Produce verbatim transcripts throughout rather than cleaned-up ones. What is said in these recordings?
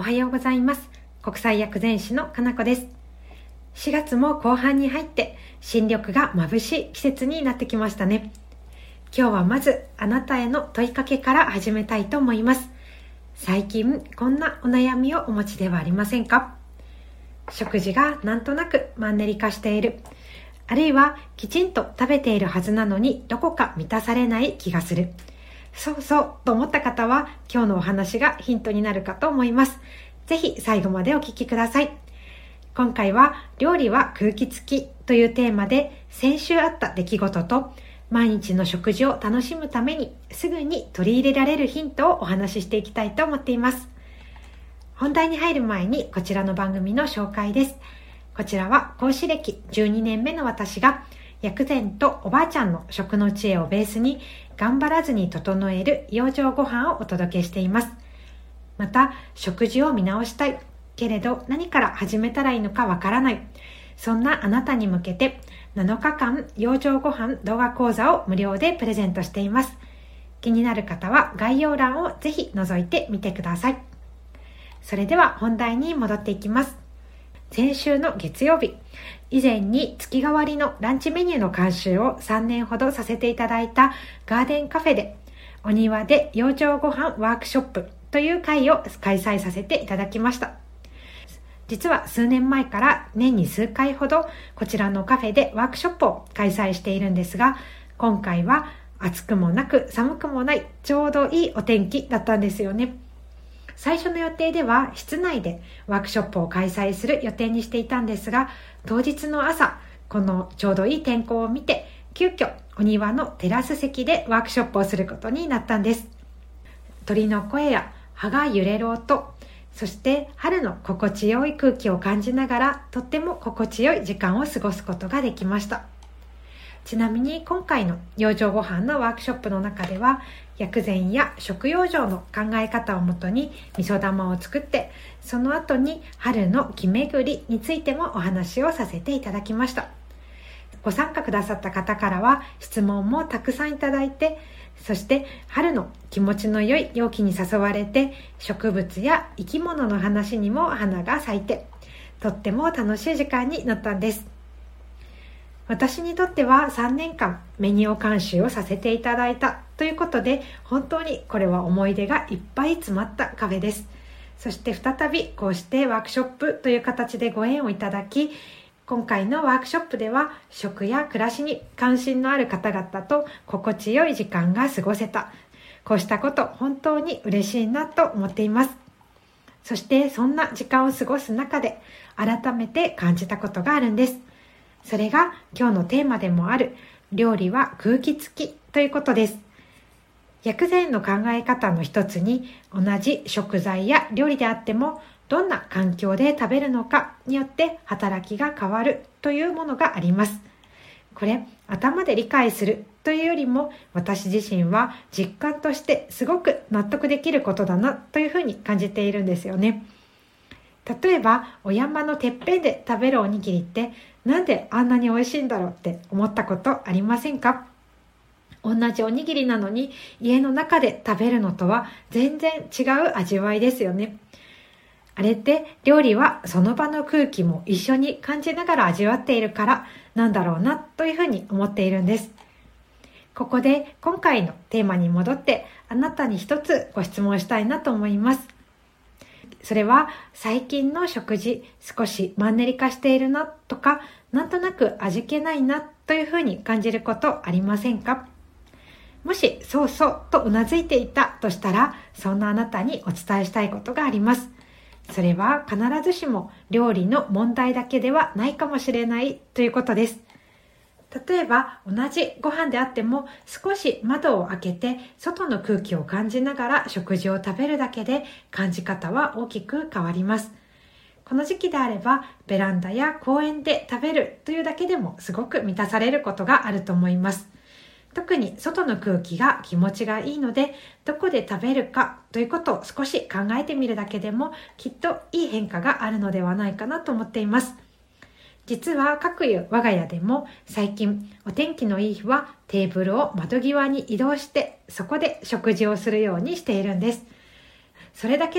おはようございます。国際薬膳師のかなこです。しがつも後半に入って新緑が眩しい季節になってきましたね。今日はまずあなたへの問いかけから始めたいと思います。最近こんなお悩みをお持ちではありませんか？食事がなんとなくマンネリ化している。あるいはきちんと食べているはずなのにどこか満たされない気がする。そうそうと思った方は今日のお話がヒントになるかと思います。ぜひ最後までお聞きください。今回は料理は空気付きというテーマで先週あった出来事と毎日の食事を楽しむためにすぐに取り入れられるヒントをお話ししていきたいと思っています。本題に入る前にこちらの番組の紹介です。こちらは講師歴じゅうにねんめの私が薬膳とおばあちゃんの食の知恵をベースに頑張らずに整える養生ご飯をお届けしています。また食事を見直したいけれど何から始めたらいいのかわからない、そんなあなたに向けてなのかかん養生ご飯動画講座を無料でプレゼントしています。気になる方は概要欄をぜひ覗いてみてください。それでは本題に戻っていきます。先週の月曜日、以前に月替わりのランチメニューの監修をさんねんほどさせていただいたガーデンカフェでお庭で養生ご飯ワークショップという会を開催させていただきました。実は数年前から年に数回ほどこちらのカフェでワークショップを開催しているんですが、今回は暑くもなく寒くもないちょうどいいお天気だったんですよね。最初の予定では室内でワークショップを開催する予定にしていたんですが、当日の朝このちょうどいい天候を見て急遽お庭のテラス席でワークショップをすることになったんです。鳥の声や葉が揺れる音、そして春の心地よい空気を感じながらとっても心地よい時間を過ごすことができました。ちなみに今回の養生ご飯のワークショップの中では薬膳や食養生の考え方をもとに味噌玉を作って、その後に春の気巡りについてもお話をさせていただきました。ご参加くださった方からは質問もたくさんいただいて、そして春の気持ちの良い陽気に誘われて植物や生き物の話にも花が咲いて、とっても楽しい時間になったんです。私にとってはさんねんかんメニュー監修をさせていただいたということで、本当にこれは思い出がいっぱい詰まったカフェです。そして再びこうしてワークショップという形でご縁をいただき、今回のワークショップでは食や暮らしに関心のある方々と心地よい時間が過ごせた。こうしたこと本当に嬉しいなと思っています。そしてそんな時間を過ごす中で改めて感じたことがあるんです。それが今日のテーマでもある料理は空気付きということです。薬膳の考え方の一つに同じ食材や料理であってもどんな環境で食べるのかによって働きが変わるというものがあります。これ頭で理解するというよりも私自身は実感としてすごく納得できることだなというふうに感じているんですよね。例えばお山のてっぺんで食べるおにぎりってなんであんなに美味しいんだろうって思ったことありませんか？同じおにぎりなのに家の中で食べるのとは全然違う味わいですよね。あれって料理はその場の空気も一緒に感じながら味わっているからなんだろうなというふうに思っているんです。ここで今回のテーマに戻ってあなたに一つご質問したいなと思います。それは最近の食事少しマンネリ化しているなとか、なんとなく味気ないなというふうに感じることありませんか？もしそうそうとうなずいていたとしたら、そんなあなたにお伝えしたいことがあります。それは必ずしも料理の問題だけではないかもしれないということです。例えば同じご飯であっても少し窓を開けて外の空気を感じながら食事を食べるだけで感じ方は大きく変わります。この時期であればベランダや公園で食べるというだけでもすごく満たされることがあると思います。特に外の空気が気持ちがいいので、どこで食べるかということを少し考えてみるだけでもきっといい変化があるのではないかなと思っています。実は各有我が家でも最近お天気のいい日はテーブルを窓際に移動してそこで食事をするようにしているんです。それだけで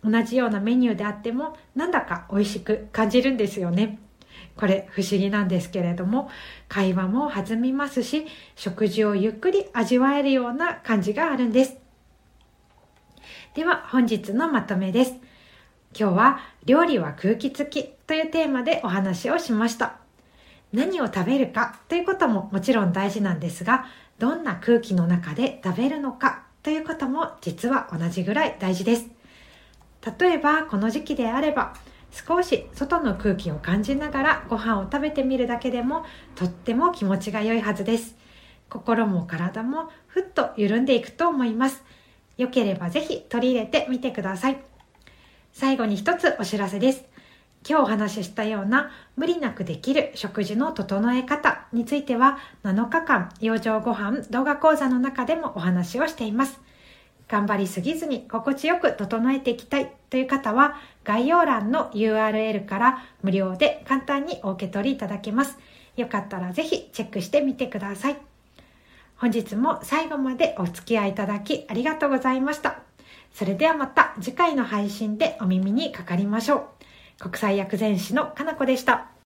同じようなメニューであってもなんだか美味しく感じるんですよね。これ不思議なんですけれども、会話も弾みますし、食事をゆっくり味わえるような感じがあるんです。では本日のまとめです。今日は料理は空気付きというテーマでお話をしました。何を食べるかということももちろん大事なんですが、どんな空気の中で食べるのかということも実は同じぐらい大事です。例えばこの時期であれば、少し外の空気を感じながらご飯を食べてみるだけでもとっても気持ちが良いはずです。心も体もふっと緩んでいくと思います。よければぜひ取り入れてみてください。最後に一つお知らせです。今日お話ししたような無理なくできる食事の整え方についてはなのかかん養生ごはん動画講座の中でもお話をしています。頑張りすぎずに心地よく整えていきたいという方は概要欄の ユーアールエル から無料で簡単にお受け取りいただけます。よかったらぜひチェックしてみてください。本日も最後までお付き合いいただきありがとうございました。それではまた次回の配信でお耳にかかりましょう。国際薬膳師のかなこでした。